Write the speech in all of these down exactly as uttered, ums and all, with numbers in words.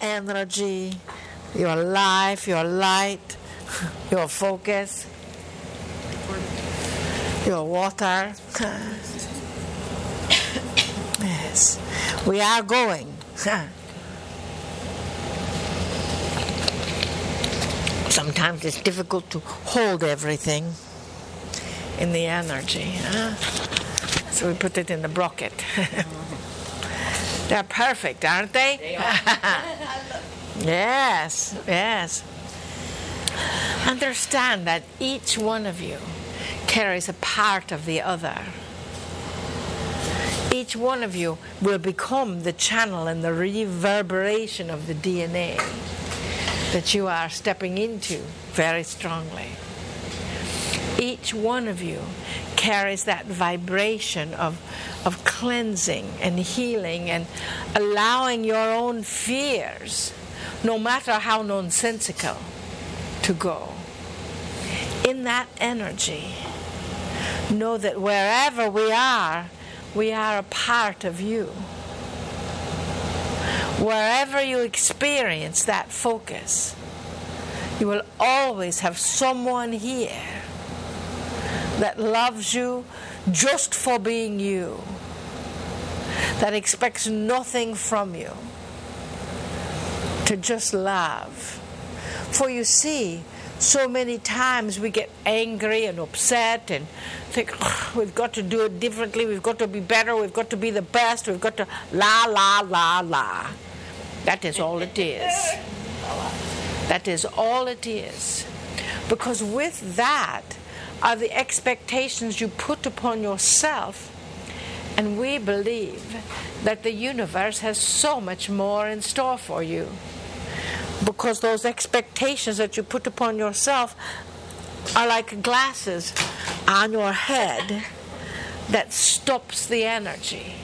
energy, your life, your light, your focus, your water. Yes, we are going. Sometimes it's difficult to hold everything in the energy. Huh? So we put it in the brocket. They're perfect, aren't they? They are. Yes, yes. Understand that each one of you carries a part of the other. Each one of you will become the channel and the reverberation of the D N A that you are stepping into very strongly. Each one of you carries that vibration of, of cleansing and healing and allowing your own fears, no matter how nonsensical, to go. In that energy, know that wherever we are, we are a part of you. Wherever you experience that focus, you will always have someone here that loves you just for being you, that expects nothing from you, to just love. For you see, so many times we get angry and upset and think, oh, we've got to do it differently, we've got to be better, we've got to be the best, we've got to la, la, la, la. That is all it is. That is all it is. Because with that are the expectations you put upon yourself, and we believe that the universe has so much more in store for you. Because those expectations that you put upon yourself are like glasses on your head that stops the energy.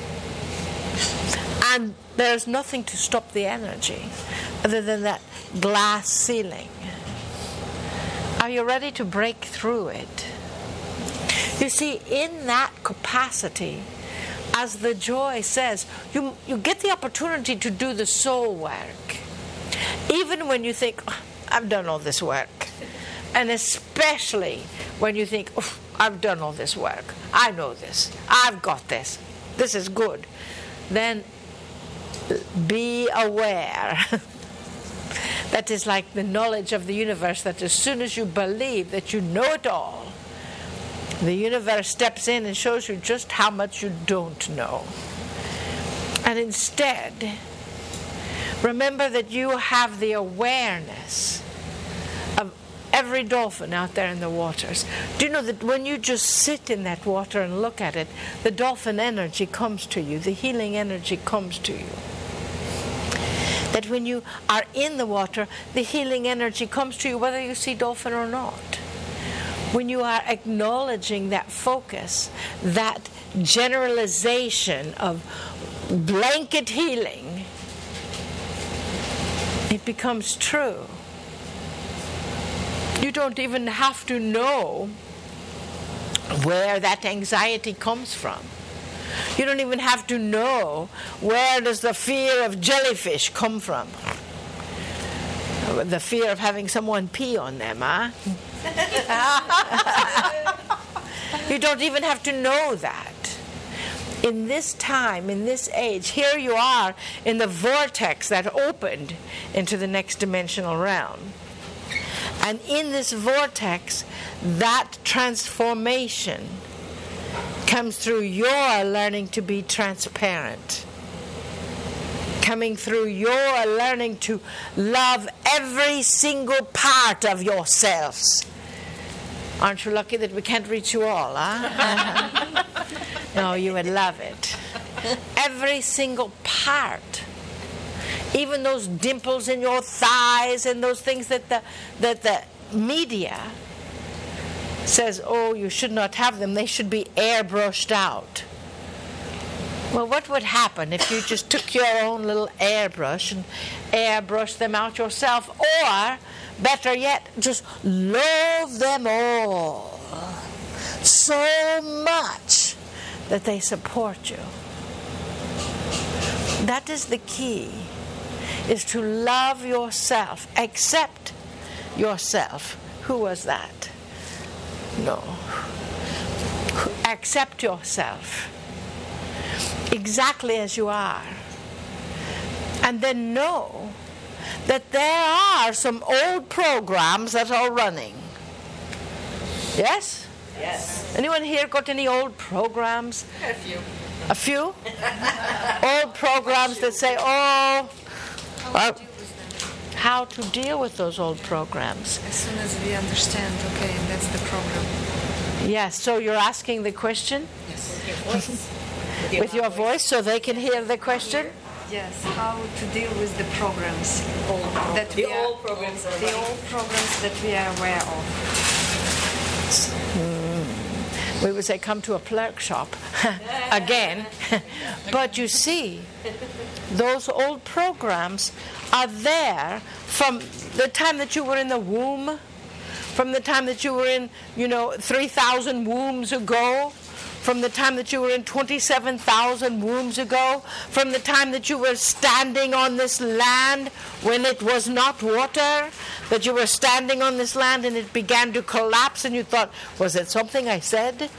And there's nothing to stop the energy other than that glass ceiling. Are you ready to break through it? You see, in that capacity, as the joy says, you, you get the opportunity to do the soul work. Even when you think, oh, I've done all this work. And especially when you think, oh, I've done all this work. I know this. I've got this. This is good. Then be aware. That is like the knowledge of the universe, that as soon as you believe that you know it all, the universe steps in and shows you just how much you don't know. And instead, remember that you have the awareness of every dolphin out there in the waters. Do you know that when you just sit in that water and look at it, the dolphin energy comes to you, the healing energy comes to you? That when you are in the water, the healing energy comes to you whether you see dolphin or not. When you are acknowledging that focus, that generalization of blanket healing, it becomes true. You don't even have to know where that anxiety comes from. You don't even have to know where does the fear of jellyfish come from. The fear of having someone pee on them, huh? You don't even have to know that. In this time, in this age, here you are in the vortex that opened into the next dimensional realm. And in this vortex, that transformation comes through your learning to be transparent. Coming through your learning to love every single part of yourselves. Aren't you lucky that we can't reach you all, huh? No, you would love it. Every single part. Even those dimples in your thighs and those things that the that the media says, oh, you should not have them, they should be airbrushed out. Well, what would happen if you just took your own little airbrush and airbrushed them out yourself? Or, better yet, just love them all so much that they support you. That is the key. is to love yourself, accept yourself. Who was that? No. Accept yourself exactly as you are. And then know that there are some old programs that are running. Yes? Yes. Anyone here got any old programs? A few. A few? Old programs that say, oh, uh, how to deal with those old programs. As soon as we understand, okay, that's the problem. Yes, so you're asking the question? Yes. With your voice. With your voice, so they can hear the question? Yes, how to deal with the programs. Old, that the we are, old programs. Are the running. old programs that we are aware of. Hmm. We would say come to a clerk shop again. But you see, those old programs are there from the time that you were in the womb, from the time that you were in, you know, three thousand wombs ago, from the time that you were in twenty-seven thousand wombs ago, from the time that you were standing on this land when it was not water, that you were standing on this land and it began to collapse and you thought, was it something I said?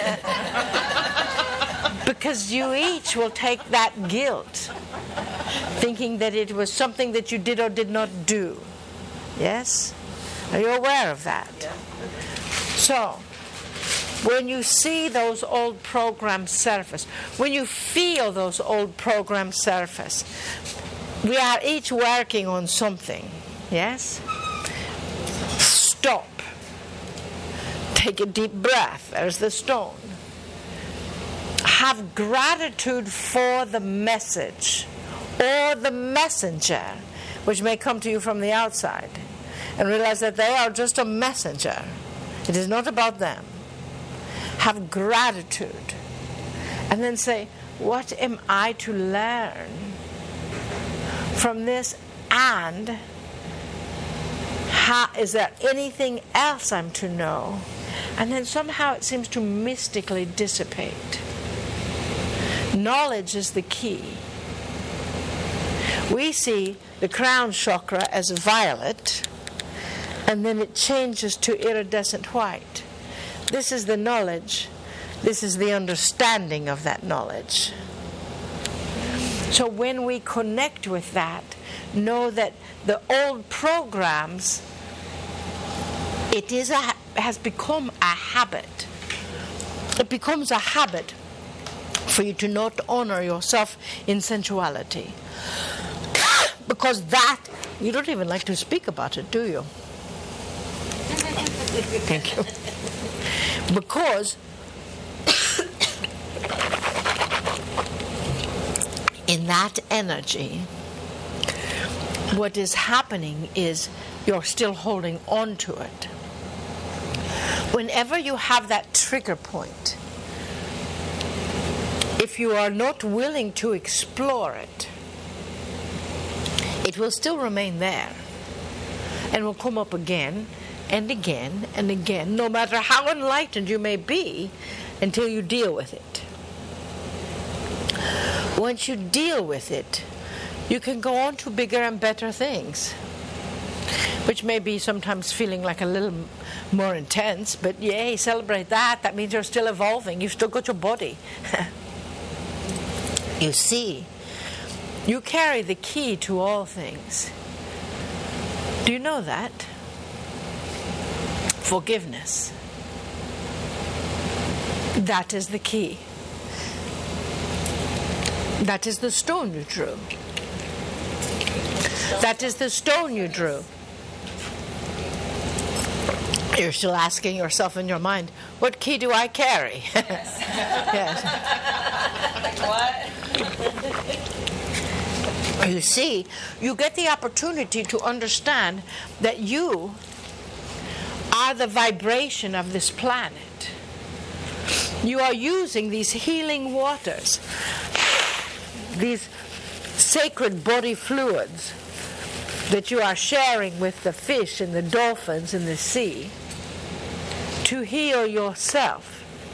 Because you each will take that guilt, thinking that it was something that you did or did not do. Yes? Are you aware of that? Yeah. So, when you see those old programs surface, when you feel those old programs surface, we are each working on something. Yes? Stop. Take a deep breath. There's the stone. Have gratitude for the message or the messenger, which may come to you from the outside, and realize that they are just a messenger. It is not about them. Have gratitude. And then say, what am I to learn from this? And how, is there anything else I'm to know? And then somehow it seems to mystically dissipate. Knowledge is the key. We see the crown chakra as violet, and then it changes to iridescent white. This is the knowledge. This is the understanding of that knowledge. So when we connect with that, know that the old programs, it is a, has become a habit. It becomes a habit for you to not honor yourself in sensuality. Because that, you don't even like to speak about it, do you? Thank you. Because in that energy, what is happening is you're still holding on to it. Whenever you have that trigger point, if you are not willing to explore it, it will still remain there and will come up again and again and again, no matter how enlightened you may be, until you deal with it. Once you deal with it, you can go on to bigger and better things, which may be sometimes feeling like a little more intense, but yay, celebrate that. That means you're still evolving. You've still got your body. You see, you carry the key to all things. Do you know that? Forgiveness. That is the key. That is the stone you drew. That is the stone you drew. You're still asking yourself in your mind, what key do I carry? Yes. Yes. What? You see, you get the opportunity to understand that you are the vibration of this planet. You are using these healing waters, these sacred body fluids that you are sharing with the fish and the dolphins in the sea to heal yourself.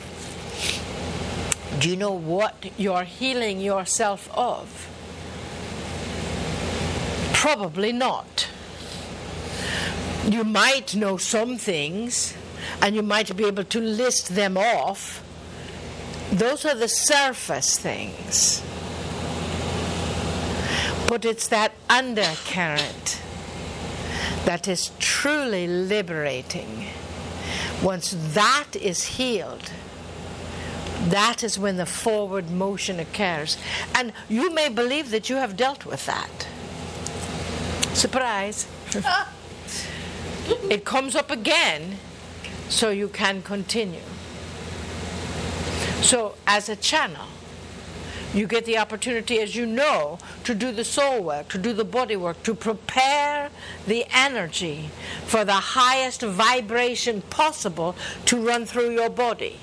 Do you know what you're healing yourself of? Probably not. You might know some things, and you might be able to list them off. Those are the surface things. But it's that undercurrent that is truly liberating. Once that is healed, that is when the forward motion occurs. And you may believe that you have dealt with that. Surprise. It comes up again, so you can continue. So as a channel, you get the opportunity, as you know, to do the soul work, to do the body work, to prepare the energy for the highest vibration possible to run through your body.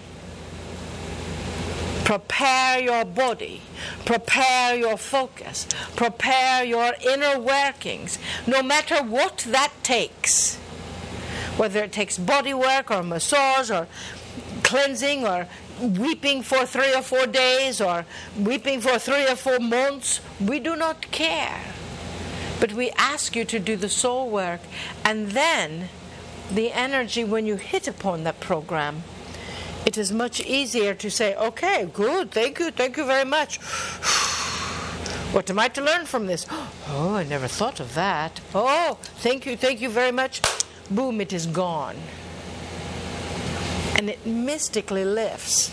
Prepare your body. Prepare your focus. Prepare your inner workings, no matter what that takes. Whether it takes body work or massage or cleansing or weeping for three or four days or weeping for three or four months, we do not care. But we ask you to do the soul work, and then the energy, when you hit upon that program, it is much easier to say, okay, good, thank you, thank you very much. What am I to learn from this? Oh, I never thought of that. Oh, thank you, thank you very much. Boom, it is gone. And it mystically lifts.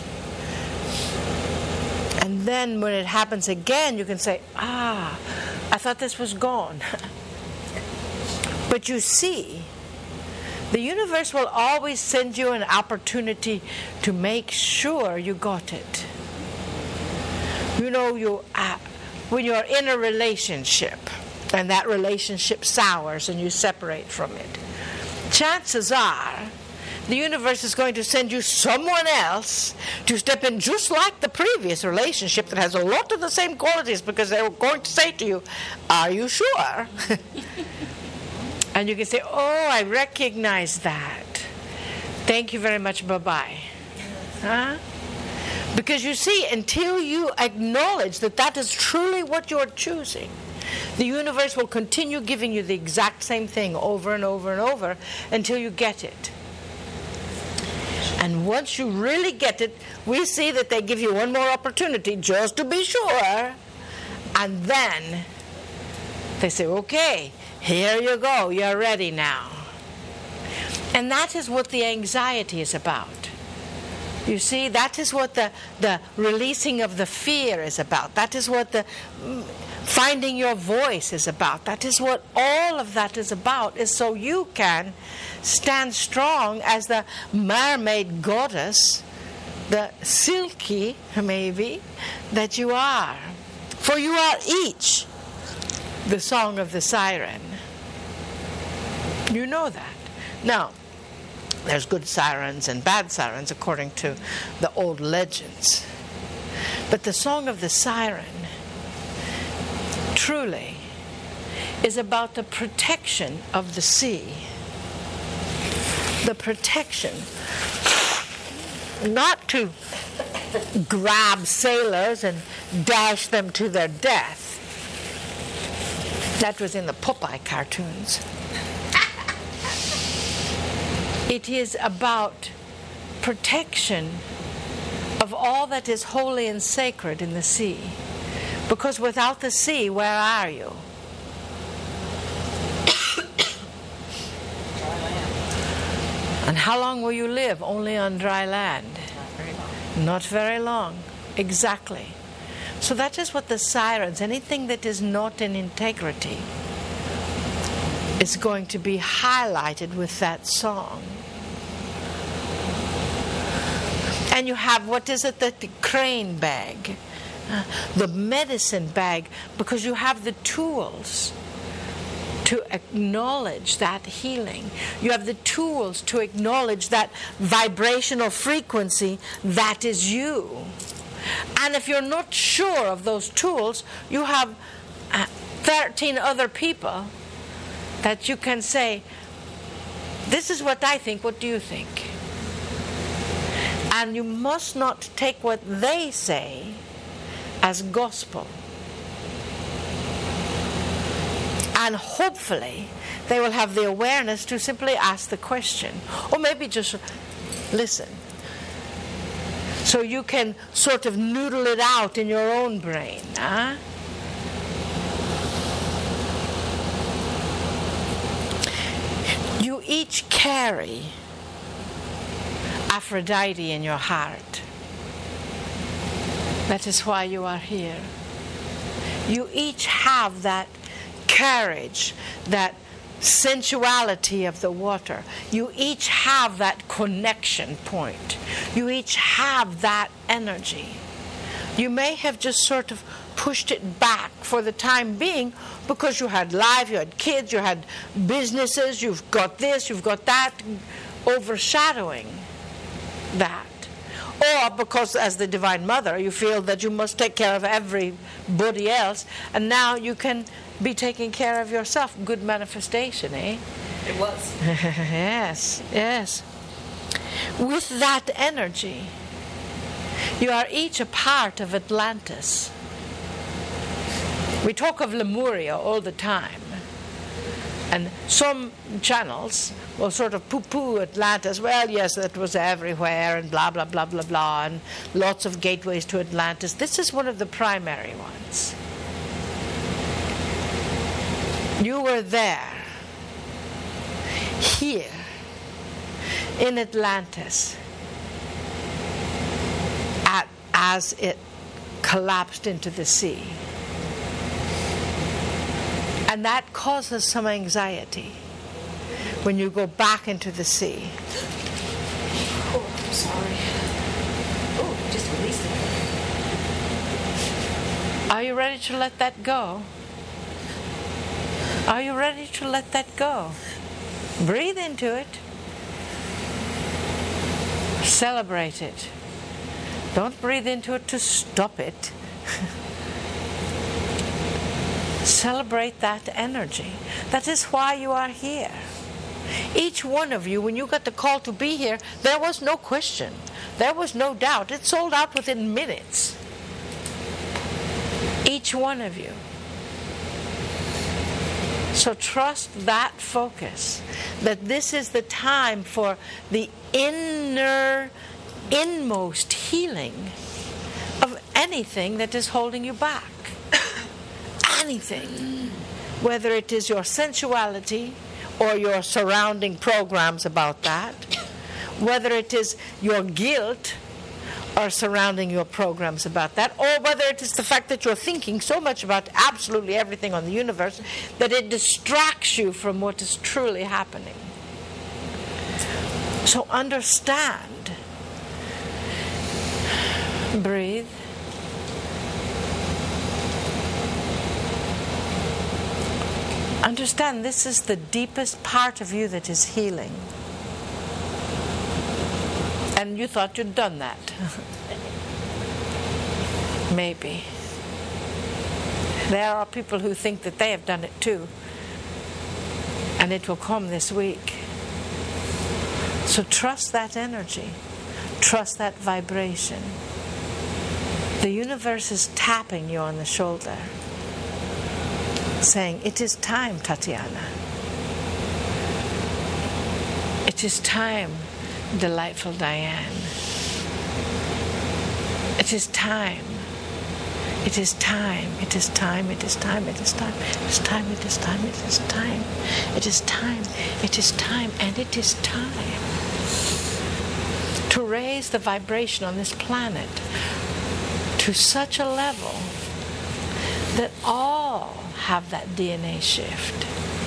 And then when it happens again, you can say, ah, I thought this was gone. But you see, the universe will always send you an opportunity to make sure you got it. You know, you uh, when you're in a relationship and that relationship sours and you separate from it, chances are the universe is going to send you someone else to step in just like the previous relationship that has a lot of the same qualities, because they're going to say to you, are you sure? And you can say, oh, I recognize that. Thank you very much, bye-bye. Huh? Because you see, until you acknowledge that that is truly what you're choosing, the universe will continue giving you the exact same thing over and over and over until you get it. And once you really get it, we see that they give you one more opportunity just to be sure. And then they say, okay, here you go, you're ready now. And that is what the anxiety is about. You see, that is what the, the releasing of the fear is about. That is what the finding your voice is about. That is what all of that is about, is so you can stand strong as the mermaid goddess, the silky, maybe, that you are. For you are each the song of the siren. You know that. Now, there's good sirens and bad sirens according to the old legends. But the song of the siren truly is about the protection of the sea. The protection, not to grab sailors and dash them to their death. That was in the Popeye cartoons. It is about protection of all that is holy and sacred in the sea. Because without the sea, where are you? And how long will you live? Only on dry land. Not very long. Not very long. Exactly. So that is what the sirens, anything that is not in integrity, is going to be highlighted with that song. And you have, what is it, the, the crane bag, uh, the medicine bag, because you have the tools to acknowledge that healing. You have the tools to acknowledge that vibrational frequency that is you. And if you're not sure of those tools, you have uh, thirteen other people that you can say, this is what I think, what do you think? And you must not take what they say as gospel. And hopefully they will have the awareness to simply ask the question, or maybe just listen, so you can sort of noodle it out in your own brain. Huh? You each carry Aphrodite in your heart. That is why you are here. You each have that courage, that sensuality of the water. You each have that connection point. You each have that energy. You may have just sort of pushed it back for the time being because you had life, you had kids, you had businesses, you've got this, you've got that, overshadowing that. Or because as the Divine Mother you feel that you must take care of everybody else, and now you can be taking care of yourself. Good manifestation, eh? It was. Yes, yes. With that energy, you are each a part of Atlantis. We talk of Lemuria all the time, and some channels will sort of poo-poo Atlantis. Well, yes, that was everywhere, and blah, blah, blah, blah, blah, and lots of gateways to Atlantis. This is one of the primary ones. You were there, here, in Atlantis, at, as it collapsed into the sea. And that causes some anxiety when you go back into the sea. Oh, I'm sorry. Oh, just released it. Are you ready to let that go? Are you ready to let that go? Breathe into it. Celebrate it. Don't breathe into it to stop it. Celebrate that energy. That is why you are here. Each one of you, when you got the call to be here, there was no question. There was no doubt. It sold out within minutes. Each one of you. So trust that focus, that this is the time for the inner, inmost healing of anything that is holding you back. Anything. Whether it is your sensuality or your surrounding programs about that, whether it is your guilt or surrounding your programs about that, or whether it is the fact that you're thinking so much about absolutely everything on the universe that it distracts you from what is truly happening. So understand. Breathe. Understand this is the deepest part of you that is healing. And you thought you'd done that. Maybe. There are people who think that they have done it too. And it will come this week. So trust that energy. Trust that vibration. The universe is tapping you on the shoulder, saying, it is time, Tatiana. It is time, delightful Diane. It is time. It is time. It is time. It is time. It is time. It is time. It is time. It is time. It is time. It is time. And it is time to raise the vibration on this planet to such a level that all have that D N A shift.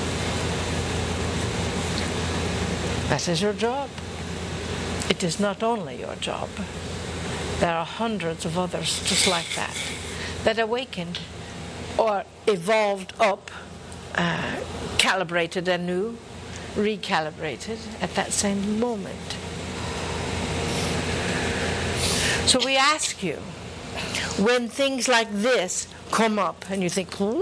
That is your job. It is not only your job. There are hundreds of others just like that, that awakened or evolved up, uh, calibrated anew, recalibrated at that same moment. So we ask you, when things like this come up and you think, wah!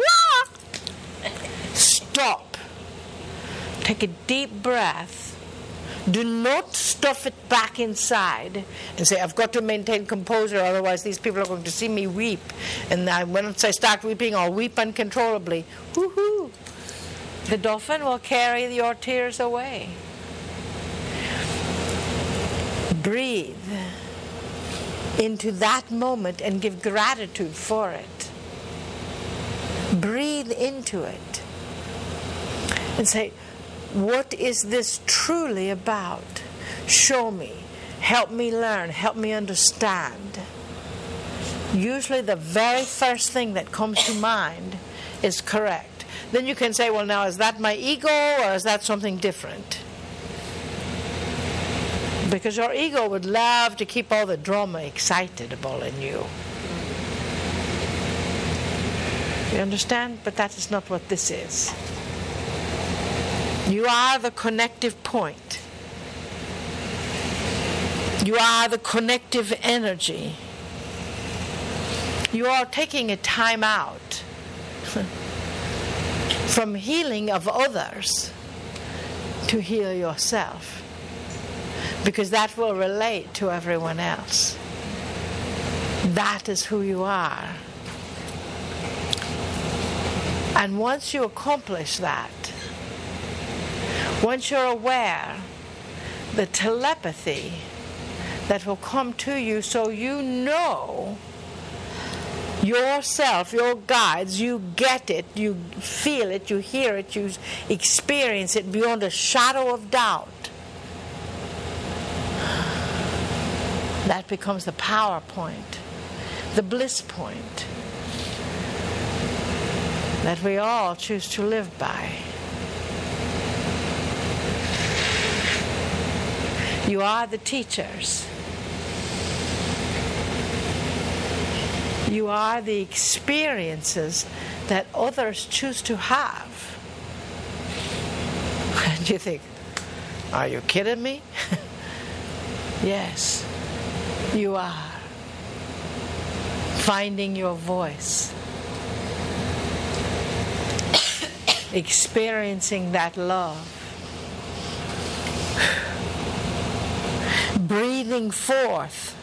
Stop. Take a deep breath. Do not stuff it back inside and say, I've got to maintain composure, otherwise these people are going to see me weep. And I, once I start weeping, I'll weep uncontrollably. Woohoo! The dolphin will carry your tears away. Breathe into that moment and give gratitude for it. Breathe into it and say, what is this truly about? Show me. Help me learn. Help me understand. Usually the very first thing that comes to mind is correct. Then you can say, well, now, is that my ego or is that something different? Because your ego would love to keep all the drama excitable in you. You understand? But that is not what this is. You are the connective point. You are the connective energy. You are taking a time out from healing of others to heal yourself. Because that will relate to everyone else. That is who you are. And once you accomplish that, once you're aware, the telepathy that will come to you, so you know yourself, your guides, you get it, you feel it, you hear it, you experience it beyond a shadow of doubt. That becomes the power point, the bliss point that we all choose to live by. You are the teachers. You are the experiences that others choose to have. And you think, are you kidding me? Yes. You are finding your voice, experiencing that love, breathing forth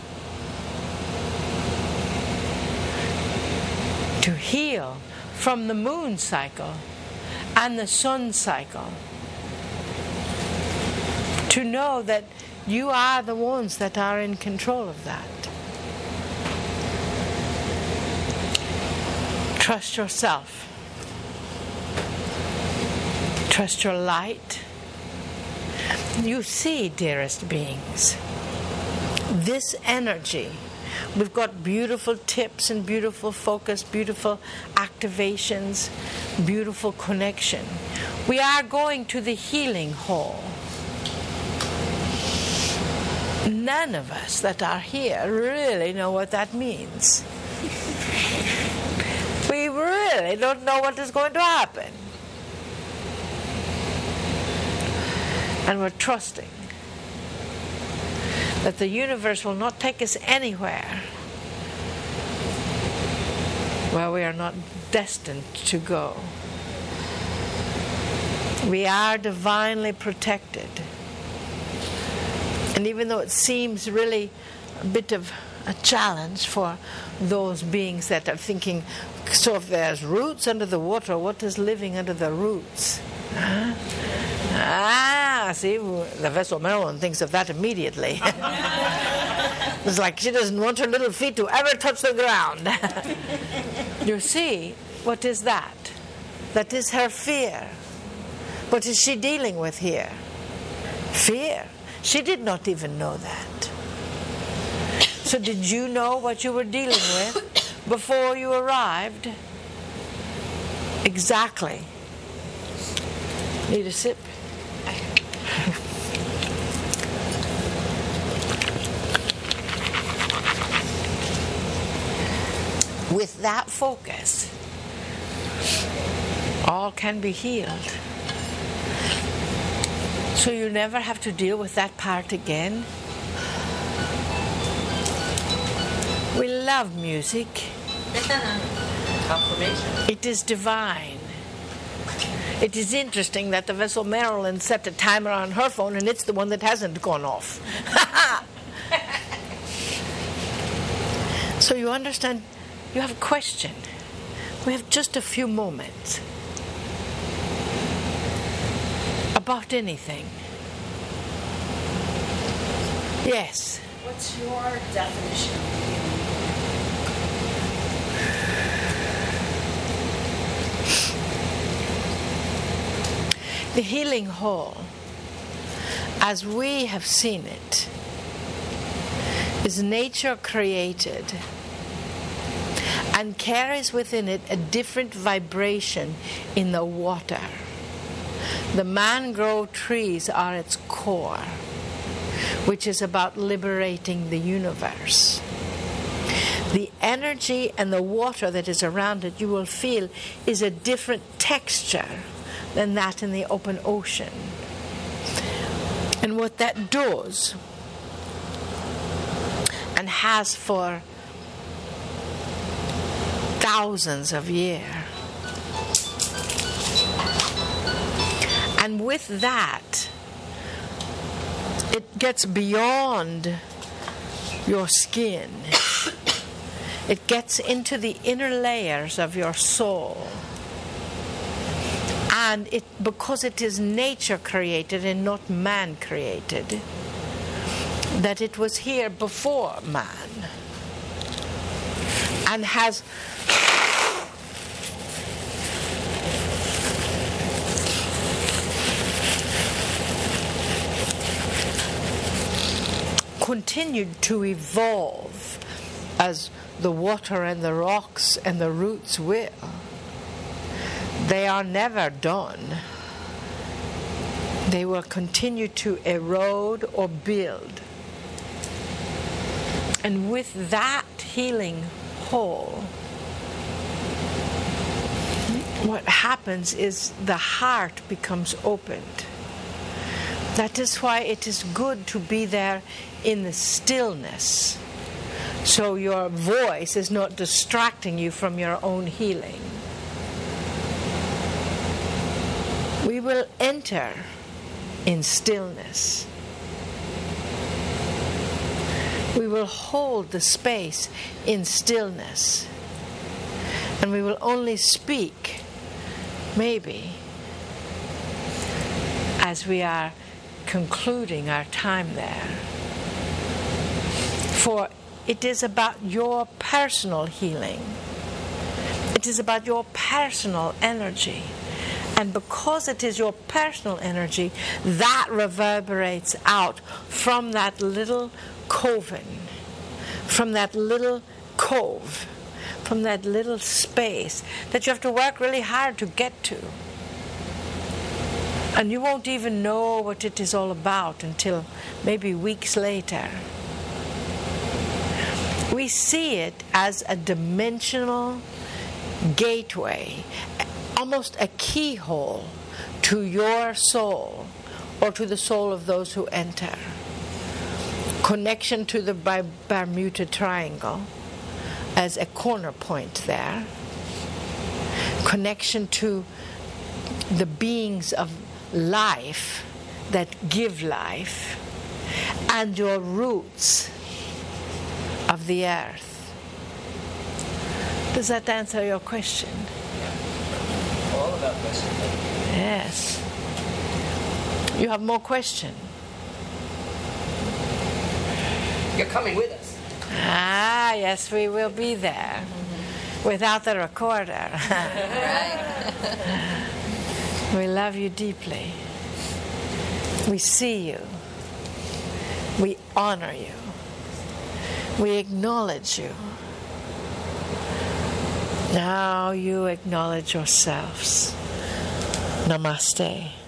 to heal from the moon cycle and the sun cycle, to know that you are the ones that are in control of that. Trust yourself. Trust your light. You see, dearest beings, this energy, we've got beautiful tips and beautiful focus, beautiful activations, beautiful connection. We are going to the healing hall. None of us that are here really know what that means. We really don't know what is going to happen. And we're trusting that the universe will not take us anywhere where we are not destined to go. We are divinely protected. And even though it seems really a bit of a challenge for those beings that are thinking, so if there's roots under the water, what is living under the roots? Huh? Ah, see, the vessel Marilyn thinks of that immediately. It's like she doesn't want her little feet to ever touch the ground. You see, what is that? That is her fear. What is she dealing with here? Fear. She did not even know that. So did you know what you were dealing with before you arrived? Exactly. Need a sip? With that focus, all can be healed. So you never have to deal with that part again. We love music. Confirmation. It is divine. It is interesting that the vessel Marilyn set a timer on her phone and it's the one that hasn't gone off. So you understand, you have a question. We have just a few moments. about anything. Yes. What's your definition of healing? The healing whole, as we have seen it, is nature created and carries within it a different vibration in the water. The mangrove trees are its core, which is about liberating the universe. The energy and the water that is around it, you will feel, is a different texture than that in the open ocean. And what that does, and has for thousands of years, and with that, it gets beyond your skin. It gets into the inner layers of your soul. And it, because it is nature created and not man created, that it was here before man and has continued to evolve as the water and the rocks and the roots will. They are never done. They will continue to erode or build. And with that healing whole, what happens is the heart becomes opened. That is why it is good to be there in the stillness, so your voice is not distracting you from your own healing. We will enter in stillness. We will hold the space in stillness. And we will only speak, maybe, as we are concluding our time there. For it is about your personal healing. It is about your personal energy. And because it is your personal energy, that reverberates out from that little coven, from that little cove, from that little space that you have to work really hard to get to. And you won't even know what it is all about until maybe weeks later. We see it as a dimensional gateway, almost a keyhole to your soul or to the soul of those who enter. Connection to the Bermuda Triangle as a corner point there. Connection to the beings of life that give life, and your roots of the earth. Does that answer your question? All of that question. Yes. You have more question? You're coming with us. Ah, yes, we will be there. Mm-hmm. Without the recorder. Right. We love you deeply. We see you. We honor you. We acknowledge you. Now you acknowledge yourselves. Namaste.